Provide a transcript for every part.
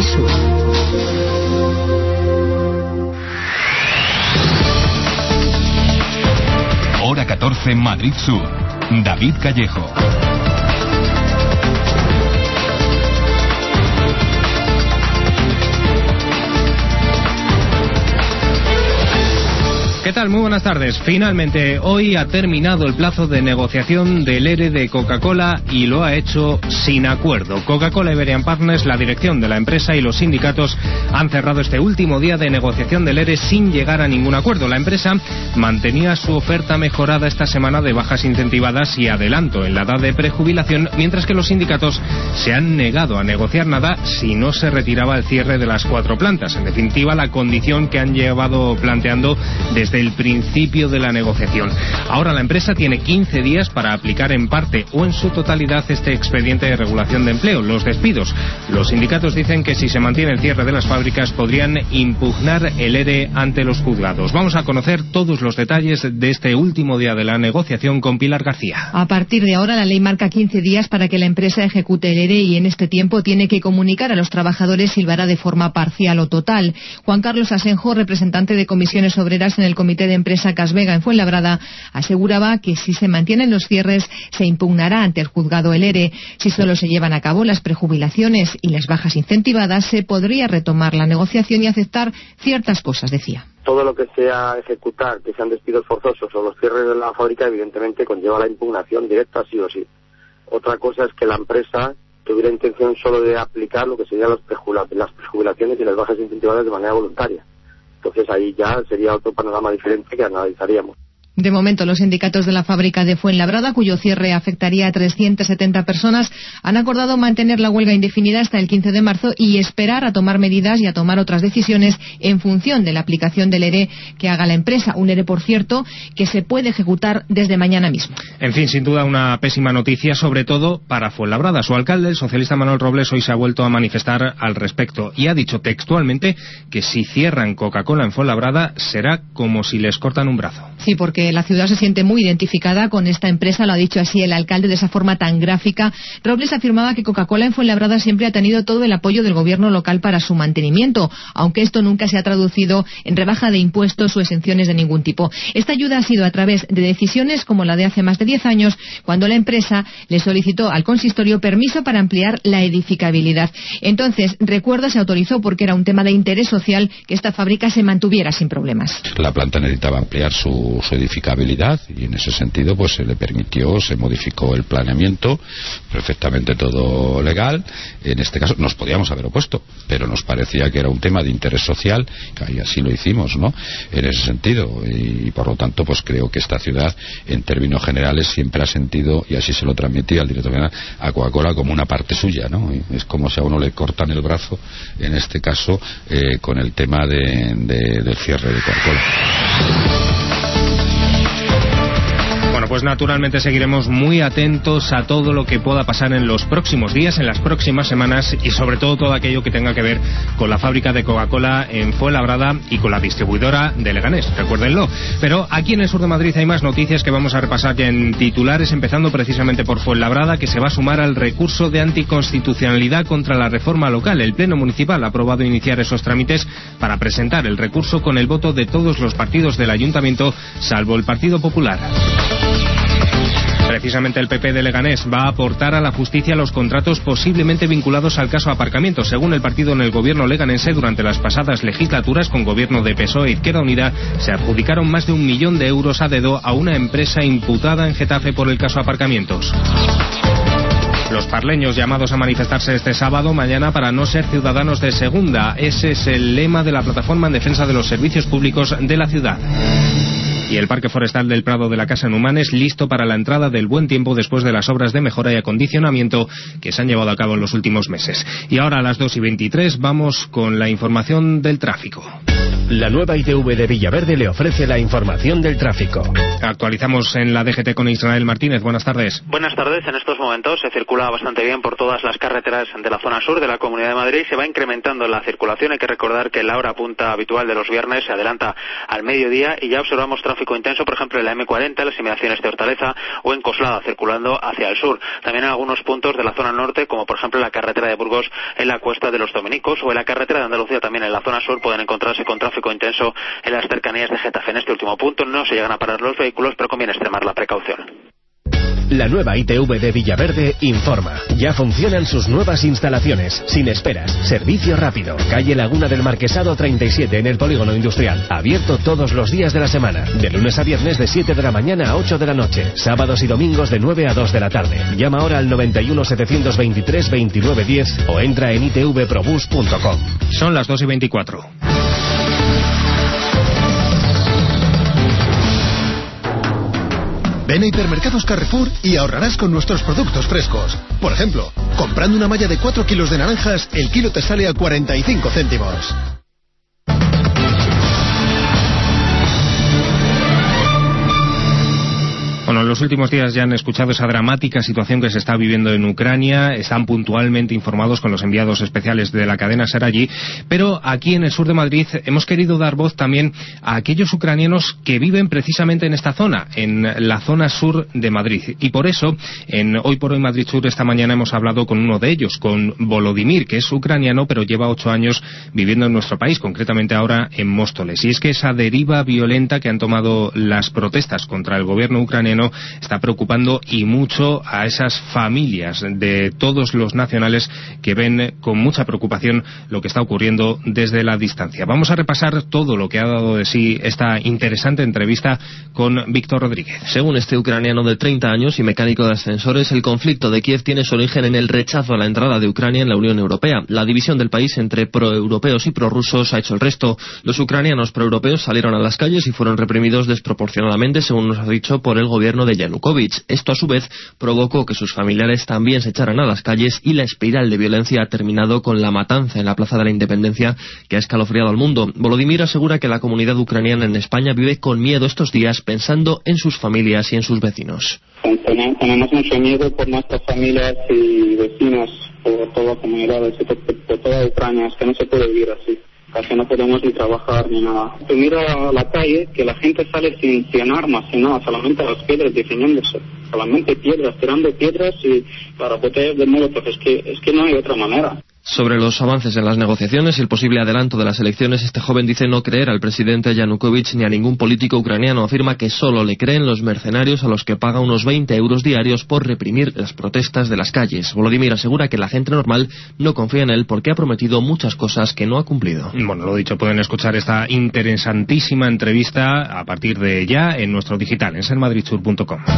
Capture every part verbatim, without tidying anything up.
Sur. Hora catorce, Madrid Sur. David Callejo. ¿Qué tal? Muy buenas tardes. Finalmente, hoy ha terminado el plazo de negociación del ERE de Coca-Cola y lo ha hecho sin acuerdo. Coca-Cola Iberian Partners, la dirección de la empresa y los sindicatos han cerrado este último día de negociación del ERE sin llegar a ningún acuerdo. La empresa mantenía su oferta mejorada esta semana de bajas incentivadas y adelanto en la edad de prejubilación, mientras que los sindicatos se han negado a negociar nada si no se retiraba el cierre de las cuatro plantas. En definitiva, la condición que han llevado planteando desde el principio de la negociación. Ahora la empresa tiene quince días para aplicar en parte o en su totalidad este expediente de regulación de empleo, los despidos. Los sindicatos dicen que si se mantiene el cierre de las fábricas podrían impugnar el ERE ante los juzgados. Vamos a conocer todos los detalles de este último día de la negociación con Pilar García. A partir de ahora la ley marca quince días para que la empresa ejecute el ERE y en este tiempo tiene que comunicar a los trabajadores si lo hará de forma parcial o total. Juan Carlos Asenjo, representante de comisiones obreras en el Comité de Empresa Casvega en Fuenlabrada, aseguraba que si se mantienen los cierres se impugnará ante el juzgado el ERE. Si solo se llevan a cabo las prejubilaciones y las bajas incentivadas, se podría retomar la negociación y aceptar ciertas cosas, decía. Todo lo que sea ejecutar, que sean despidos forzosos o los cierres de la fábrica, evidentemente conlleva la impugnación directa sí o sí. Otra cosa es que la empresa tuviera intención solo de aplicar lo que serían las prejubilaciones y las bajas incentivadas de manera voluntaria. Entonces ahí ya sería otro panorama diferente que analizaríamos. De momento, los sindicatos de la fábrica de Fuenlabrada, cuyo cierre afectaría a trescientas setenta personas, han acordado mantener la huelga indefinida hasta el quince de marzo y esperar a tomar medidas y a tomar otras decisiones en función de la aplicación del ERE que haga la empresa. Un ERE, por cierto, que se puede ejecutar desde mañana mismo. En fin, sin duda una pésima noticia, sobre todo para Fuenlabrada. Su alcalde, el socialista Manuel Robles, hoy se ha vuelto a manifestar al respecto y ha dicho textualmente que si cierran Coca-Cola en Fuenlabrada será como si les cortan un brazo. Sí, porque la ciudad se siente muy identificada con esta empresa, lo ha dicho así el alcalde de esa forma tan gráfica. Robles afirmaba que Coca-Cola en Fuenlabrada siempre ha tenido todo el apoyo del gobierno local para su mantenimiento, aunque esto nunca se ha traducido en rebaja de impuestos o exenciones de ningún tipo. Esta ayuda ha sido a través de decisiones como la de hace más de diez años, cuando la empresa le solicitó al consistorio permiso para ampliar la edificabilidad. Entonces, recuerdo, se autorizó porque era un tema de interés social que esta fábrica se mantuviera sin problemas. La planta necesitaba ampliar su, su edificabilidad y en ese sentido pues se le permitió, se modificó el planeamiento, perfectamente todo legal. En este caso nos podíamos haber opuesto, pero nos parecía que era un tema de interés social y así lo hicimos, ¿no? En ese sentido, y por lo tanto pues creo que esta ciudad en términos generales siempre ha sentido, y así se lo transmitía al director general, a Coca-Cola como una parte suya, ¿no? Y es como si a uno le cortan el brazo, en este caso eh, con el tema de, de, del cierre de Coca-Cola. Bueno, pues naturalmente seguiremos muy atentos a todo lo que pueda pasar en los próximos días, en las próximas semanas y sobre todo todo aquello que tenga que ver con la fábrica de Coca-Cola en Fuenlabrada y con la distribuidora de Leganés, recuérdenlo. Pero aquí en el sur de Madrid hay más noticias que vamos a repasar ya en titulares, empezando precisamente por Fuenlabrada, que se va a sumar al recurso de anticonstitucionalidad contra la reforma local. El Pleno Municipal ha aprobado iniciar esos trámites para presentar el recurso con el voto de todos los partidos del Ayuntamiento, salvo el Partido Popular. Precisamente el P P de Leganés va a aportar a la justicia los contratos posiblemente vinculados al caso aparcamiento. Según el partido en el gobierno leganense, durante las pasadas legislaturas con gobierno de P S O E e Izquierda Unida se adjudicaron más de un millón de euros a dedo a una empresa imputada en Getafe por el caso aparcamientos. Los parleños llamados a manifestarse este sábado, mañana, para no ser ciudadanos de segunda. Ese es el lema de la plataforma en defensa de los servicios públicos de la ciudad. Y el Parque Forestal del Prado de la Casa en Humanes listo para la entrada del buen tiempo después de las obras de mejora y acondicionamiento que se han llevado a cabo en los últimos meses. Y ahora a las dos y veintitrés vamos con la información del tráfico. La nueva I T V de Villaverde le ofrece la información del tráfico. Actualizamos en la D G T con Israel Martínez. Buenas tardes. Buenas tardes. En estos momentos se circula bastante bien por todas las carreteras de la zona sur de la Comunidad de Madrid. Se va incrementando la circulación. Hay que recordar que la hora punta habitual de los viernes se adelanta al mediodía y ya observamos tráfico tráfico intenso, por ejemplo en la eme cuarenta, las inmediaciones de Hortaleza o en Coslada, circulando hacia el sur. También en algunos puntos de la zona norte, como por ejemplo en la carretera de Burgos en la Cuesta de los Dominicos, o en la carretera de Andalucía también en la zona sur pueden encontrarse con tráfico intenso en las cercanías de Getafe. En este último punto no se llegan a parar los vehículos, pero conviene extremar la precaución. La nueva I T V de Villaverde informa. Ya funcionan sus nuevas instalaciones, sin esperas, servicio rápido. Calle Laguna del Marquesado treinta y siete en el Polígono Industrial. Abierto todos los días de la semana. De lunes a viernes de siete de la mañana a ocho de la noche. Sábados y domingos de nueve a dos de la tarde. Llama ahora al noventa y uno, setecientos veintitrés, veintinueve diez o entra en i t v probus punto com. Son las dos y veinticuatro. Ven a Hipermercados Carrefour y ahorrarás con nuestros productos frescos. Por ejemplo, comprando una malla de cuatro kilos de naranjas, el kilo te sale a cuarenta y cinco céntimos. Bueno, en los últimos días ya han escuchado esa dramática situación que se está viviendo en Ucrania, están puntualmente informados con los enviados especiales de la cadena SER allí, pero aquí en el sur de Madrid hemos querido dar voz también a aquellos ucranianos que viven precisamente en esta zona, en la zona sur de Madrid. Y por eso, en Hoy por Hoy Madrid Sur, esta mañana hemos hablado con uno de ellos, con Volodymyr, que es ucraniano, pero lleva ocho años viviendo en nuestro país, concretamente ahora en Móstoles. Y es que esa deriva violenta que han tomado las protestas contra el gobierno ucraniano está preocupando y mucho a esas familias de todos los nacionales que ven con mucha preocupación lo que está ocurriendo desde la distancia. Vamos a repasar todo lo que ha dado de sí esta interesante entrevista con Víctor Rodríguez. Según este ucraniano de treinta años y mecánico de ascensores, el conflicto de Kiev tiene su origen en el rechazo a la entrada de Ucrania en la Unión Europea. La división del país entre proeuropeos y prorrusos ha hecho el resto. Los ucranianos proeuropeos salieron a las calles y fueron reprimidos desproporcionadamente, según nos ha dicho, por el gobierno de Yanukovych. Esto a su vez provocó que sus familiares también se echaran a las calles y la espiral de violencia ha terminado con la matanza en la Plaza de la Independencia que ha escalofriado al mundo. Volodymyr asegura que la comunidad ucraniana en España vive con miedo estos días pensando en sus familias y en sus vecinos. Tenemos mucho miedo por nuestras familias y vecinos, por toda la comunidad, por toda Ucrania, es que no se puede vivir así. Casi no podemos ni trabajar ni nada. Tú mira la calle, que la gente sale sin, sin armas, sin nada, solamente las piedras defendiéndose, solamente piedras, tirando piedras y para botellas de molotov, es que, es que no hay otra manera. Sobre los avances en las negociaciones y el posible adelanto de las elecciones, este joven dice no creer al presidente Yanukovych ni a ningún político ucraniano. Afirma que solo le creen los mercenarios a los que paga unos veinte euros diarios por reprimir las protestas de las calles. Volodymyr asegura que la gente normal no confía en él porque ha prometido muchas cosas que no ha cumplido. Bueno, lo dicho, pueden escuchar esta interesantísima entrevista a partir de ya en nuestro digital, en ser madrid sur punto com.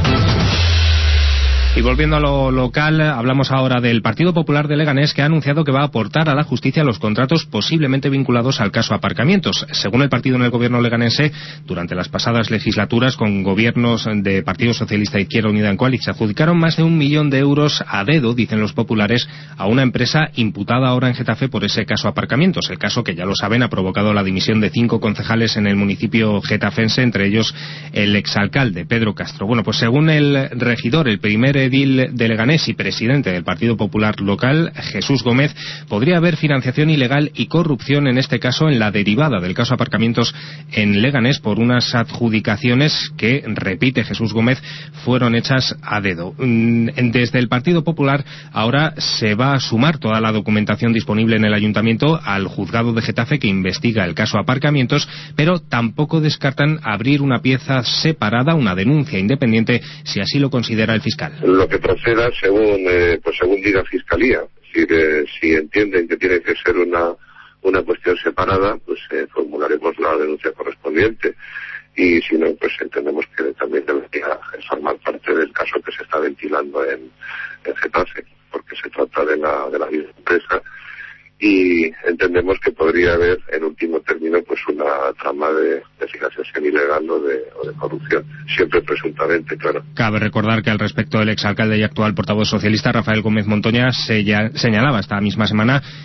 Y volviendo a lo local, hablamos ahora del Partido Popular de Leganés, que ha anunciado que va a aportar a la justicia los contratos posiblemente vinculados al caso Aparcamientos. Según el partido en el gobierno leganense, durante las pasadas legislaturas, con gobiernos de Partido Socialista e Izquierda Unida en Coalic, se adjudicaron más de un millón de euros a dedo, dicen los populares, a una empresa imputada ahora en Getafe por ese caso Aparcamientos. El caso, que ya lo saben, ha provocado la dimisión de cinco concejales en el municipio getafense, entre ellos el exalcalde Pedro Castro. Bueno, pues según el regidor, el primer edil de Leganés y presidente del Partido Popular local, Jesús Gómez, podría haber financiación ilegal y corrupción, en este caso en la derivada del caso Aparcamientos en Leganés, por unas adjudicaciones que, repite Jesús Gómez, fueron hechas a dedo. Desde el Partido Popular ahora se va a sumar toda la documentación disponible en el Ayuntamiento al juzgado de Getafe que investiga el caso Aparcamientos, pero tampoco descartan abrir una pieza separada, una denuncia independiente, si así lo considera el fiscal. Lo que proceda según eh, pues según diga Fiscalía. Es decir, eh, si entienden que tiene que ser una una cuestión separada, pues eh, formularemos la denuncia correspondiente. Y si no, pues entendemos que también debería formar parte del caso que se está ventilando en, en Getafe, porque se trata de la de la misma empresa. Y entendemos que podría haber, en último término, pues una trama de, de financiación ilegal o de, o de corrupción, siempre presuntamente, claro. Cabe recordar que al respecto el exalcalde y actual portavoz socialista Rafael Gómez Montoña se ya, señalaba esta misma semana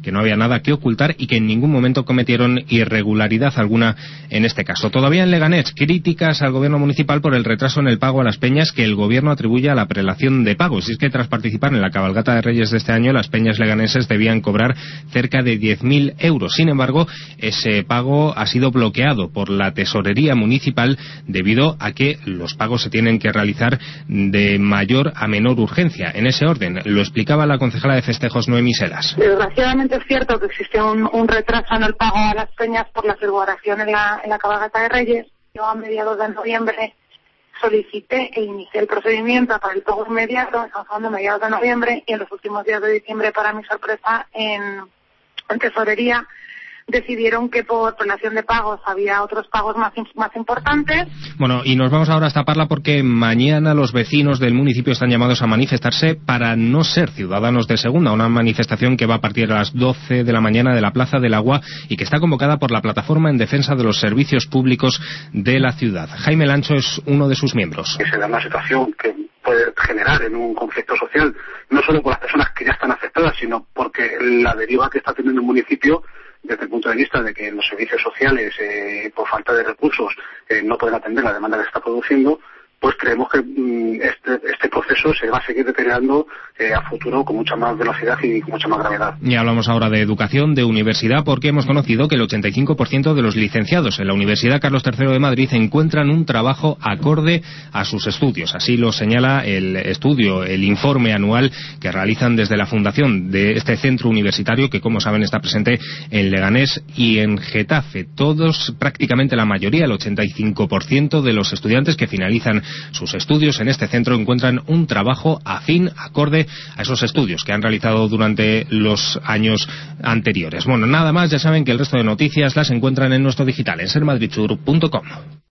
que no había nada que ocultar y que en ningún momento cometieron irregularidad alguna en este caso. Todavía en Leganés, críticas al gobierno municipal por el retraso en el pago a las peñas que el gobierno atribuye a la prelación de pagos. Y es que tras participar en la cabalgata de Reyes de este año, las peñas leganeses debían cobrar cerca de diez mil euros. Sin embargo, ese pago ha sido bloqueado por la tesorería municipal debido a que los pagos se tienen que realizar de mayor a menor urgencia. En ese orden, lo explicaba la concejala de festejos Noemí Selas. Desgraciadamente es cierto que existe un, un retraso en el pago a las peñas por la celebración en la, en la cabalgata de Reyes. Yo a mediados de noviembre solicité e inicié el procedimiento para el pago inmediato, estamos hablando de mediados de noviembre, y en los últimos días de diciembre, para mi sorpresa, en, en tesorería decidieron que por prelación de pagos había otros pagos más, más importantes. Bueno, y nos vamos ahora hasta Parla porque mañana los vecinos del municipio están llamados a manifestarse para no ser ciudadanos de segunda, una manifestación que va a partir a las doce de la mañana de la Plaza del Agua y que está convocada por la Plataforma en Defensa de los Servicios Públicos de la ciudad. Jaime Lancho es uno de sus miembros. Que se da una situación que puede generar en un conflicto social, no solo por las personas que ya están afectadas, sino porque la deriva que está teniendo el municipio desde el punto de vista de que los servicios sociales, eh, por falta de recursos, eh, no pueden atender la demanda que se está produciendo, pues creemos que mm, este, este proceso se va a seguir deteriorando eh, a futuro con mucha más velocidad y con mucha más gravedad. Y hablamos ahora de educación, de universidad, porque hemos conocido que el ochenta y cinco por ciento de los licenciados en la Universidad Carlos tercero de Madrid encuentran un trabajo acorde a sus estudios. Así lo señala el estudio, el informe anual que realizan desde la fundación de este centro universitario que, como saben, está presente en Leganés y en Getafe. Todos, prácticamente la mayoría, el ochenta y cinco por ciento de los estudiantes que finalizan sus estudios en este centro encuentran un trabajo afín, acorde a esos estudios que han realizado durante los años anteriores. Bueno, nada más, ya saben que el resto de noticias las encuentran en nuestro digital, en ser madrid sur punto com.